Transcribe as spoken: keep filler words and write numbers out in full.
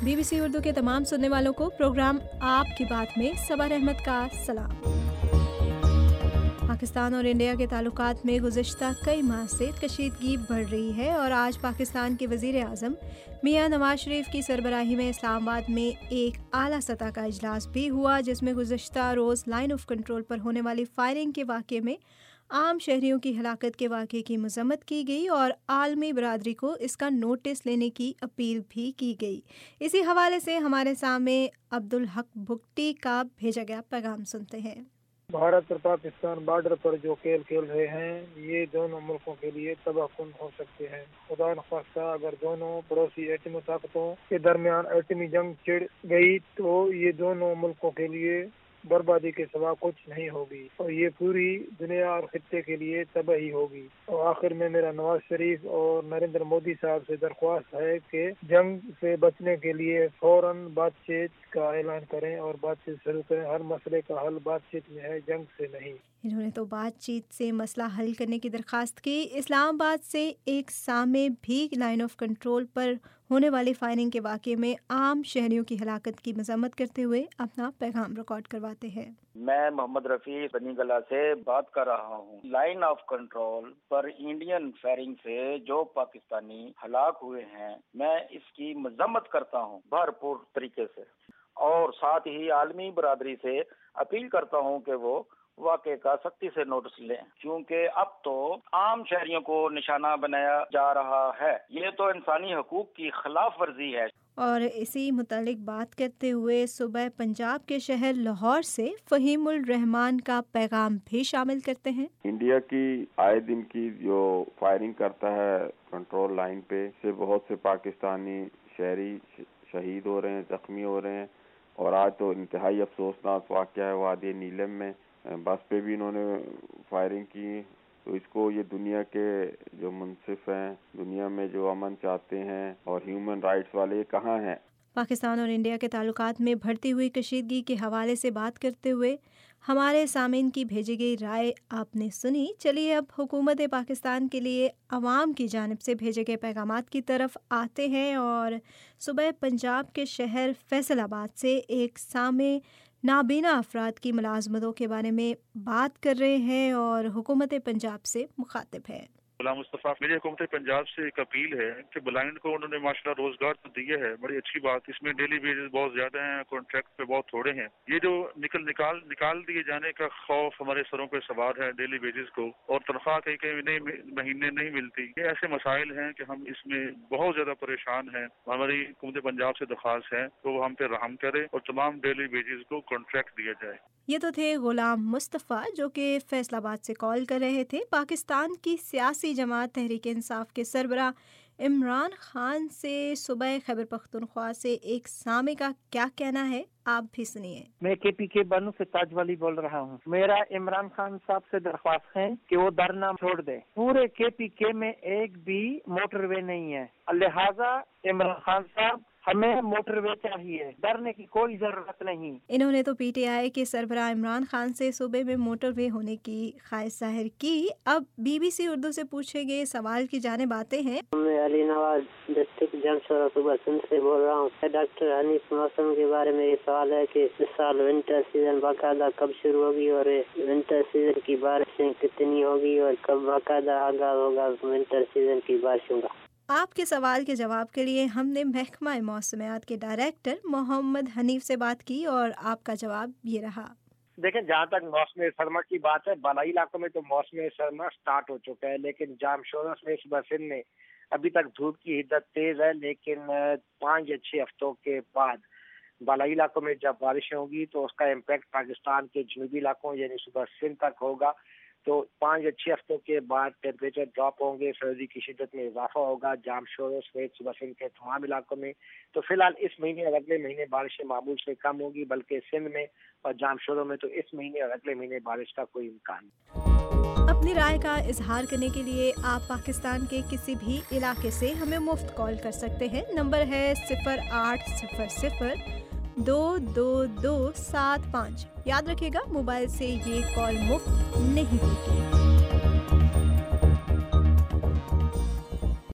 B B C Urdu के तमाम सुनने वालों को प्रोग्राम आपकी बात में सबा रहमत का सलाम। पाकिस्तान और इंडिया के ताल्लुकात में गुज़िश्ता कई माह से कशीदगी बढ़ रही है और आज पाकिस्तान के वज़ीर आज़म मियां नवाज शरीफ की सरबराही में इस्लामाबाद में एक आला सतह का इजलास भी हुआ, जिसमें गुज़िश्ता रोज़ लाइन ऑफ कंट्रोल पर होने वाली फायरिंग के वाक़े में आम शहरियों की हलाकत के वाक़े की मज़म्मत की गई और आलमी बरादरी को इसका नोटिस लेने की अपील भी की गई। इसी हवाले से हमारे सामने अब्दुल हक भुट्टी का भेजा गया पैगाम सुनते हैं। भारत और पाकिस्तान बॉर्डर पर जो खेल खेल रहे हैं ये दोनों मुल्कों के लिए तबाहकुन हो सकते हैं। खुदा न खास्ता अगर दोनों पड़ोसी एटमी ताकतों के दरमियान एटमी जंग छिड़ गई तो ये दोनों मुल्कों के लिए बर्बादी के सिवा कुछ नहीं होगी और ये पूरी दुनिया और खित्ते के लिए तबाही होगी। और आखिर में मेरा नवाज शरीफ और नरेंद्र मोदी साहब से दरख्वास्त है कि जंग से बचने के लिए फौरन बातचीत का ऐलान करें और बातचीत शुरू करें। हर मसले का हल बातचीत में है, जंग से नहीं। इन्होंने तो बातचीत से मसला हल करने की दरख्वास्त की। इस्लामाबाद से एक सामे भी लाइन ऑफ कंट्रोल पर होने वाली फायरिंग के वाक़े में आम शहरियों की हलाकत की मज़म्मत करते हुए अपना पैगाम रिकॉर्ड करवाते हैं। मैं मोहम्मद रफ़ी बनी गला से बात कर रहा हूँ। लाइन ऑफ कंट्रोल पर इंडियन फायरिंग से जो पाकिस्तानी हलाक हुए हैं, मैं इसकी मज़म्मत करता हूँ भरपूर तरीके से और साथ ही आलमी बरादरी से अपील करता हूँ कि वो वाक़े का सख्ती से नोटिस लें, क्योंकि अब तो आम शहरियों को निशाना बनाया जा रहा है। ये तो इंसानी हकूक की खिलाफ वर्जी है। और इसी मुतालिक बात करते हुए सुबह पंजाब के शहर लाहौर से फ़हीमुल रहमान का पैगाम भी शामिल करते हैं। इंडिया की आए दिन की जो फायरिंग करता है कंट्रोल लाइन पे से बहुत से पाकिस्तानी शहरी शहीद हो रहे हैं, जख्मी हो रहे हैं और आज तो इंतहाई अफसोसनाक वाक़या है वादी नीलम में बस पे भी इन्होंने फायरिंग की। तो इसको ये दुनिया के जो मुनसिफ हैं, दुनिया में जो अमन चाहते हैं और ह्यूमन राइट्स वाले कहाँ हैं। पाकिस्तान और इंडिया के ताल्लुकात में बढ़ती हुई कशीदगी के हवाले से बात करते हुए हमारे सामीन की भेजी गई राय आपने सुनी। चलिए अब हुकूमत पाकिस्तान के लिए अवाम की जानिब से भेजे गए पैगामात की तरफ आते हैं और सुबह पंजाब के शहर फैसलाबाद से एक सामे नाबीना अफराद की मुलाजमतों के बारे में बात कर रहे हैं और हुकूमत पंजाब से मुखातिब है। गुलाम मुस्तफ़ा, मेरी हुकूमत पंजाब से एक अपील है कि ब्लाइंड को उन्होंने माशाल्लाह रोजगार तो दिया है, बड़ी अच्छी बात। इसमें डेली वेजेस बहुत ज्यादा हैं, कॉन्ट्रैक्ट पे बहुत थोड़े हैं। ये जो निकल निकाल निकाल दिए जाने का खौफ हमारे सरों पे सवार है डेली वेजेस को, और तनख्वाह कहीं कहीं नहीं महीने नहीं मिलती। ये ऐसे मसाइल हैं कि हम इसमें बहुत ज्यादा परेशान हैं। हमारी हुकूमत पंजाब से दरख्वास्त है तो वो हम पे रहम करे और तमाम डेली वेजेस को कॉन्ट्रैक्ट दिया जाए। ये तो थे गुलाम मुस्तफ़ा जो कि फैसलाबाद से कॉल कर रहे थे। पाकिस्तान की सियासी जमात तहरीक इंसाफ के सरबराह इमरान खान से सुबह खैबर पख्तूनख्वा से एक सामे का क्या कहना है, आप भी सुनिए। मैं के पी के बानू से ताज वाली बोल रहा हूँ। मेरा इमरान खान साहब से दरख्वास्त है कि वो धरना छोड़ दे। पूरे के पी के में एक भी मोटरवे नहीं है, लिहाजा इमरान खान साहब हमें मोटरवे चाहिए, डरने की कोई जरूरत नहीं। इन्होंने तो पी टी आई के सरबराह इमरान खान से सूबे में मोटरवे होने की ख्वाहिश जाहिर की। अब बी बी सी उर्दू से पूछे गए सवाल की जानिब आते हैं। मैं अली नवाज डिस्ट्रिक्ट जमशोरा सुबह सिंध से बोल रहा हूँ। डॉक्टर हनीफ, मौसम के बारे में ये सवाल है कि इस साल विंटर सीजन बाकायदा कब शुरू होगी और विंटर सीजन की बारिशें कितनी होगी और कब बाकायदा आगाज होगा विंटर सीजन की बारिशों का। आपके सवाल के जवाब के लिए हमने महकमा मौसमियात के डायरेक्टर मोहम्मद हनीफ से बात की और आपका जवाब ये रहा। देखें, जहाँ तक मौसम सरमा की बात है, बालाई इलाकों में तो मौसम सरमा स्टार्ट हो चुका है, लेकिन जामशोरस में सुबह सिंध में अभी तक धूप की हिद्दत तेज है। लेकिन पाँच या छः हफ्तों के बाद बालाई इलाकों में जब बारिश होगी तो उसका इम्पैक्ट पाकिस्तान के जनूबी इलाकों यानी सुबह सिंध तक होगा। तो पाँच या छः हफ्तों के बाद टेम्परेचर ड्रॉप होंगे, सर्दी की शिद्दत में इजाफा होगा जामशोर समेत सुबह सिंध के तमाम इलाकों में। तो फिलहाल इस महीने और अगले महीने बारिशें मामूल से कम होगी, बल्कि सिंध में और जामशोरों में तो इस महीने और अगले महीने बारिश का कोई इम्कान नहीं। अपनी राय का इजहार करने के लिए आप पाकिस्तान के किसी भी इलाके से हमें मुफ्त कॉल कर सकते हैं। नंबर है सिफर आठ सिफर सिफर दो दो दो सात पाँच। याद रखिएगा, मोबाइल से ये कॉल मुफ्त नहीं होगी।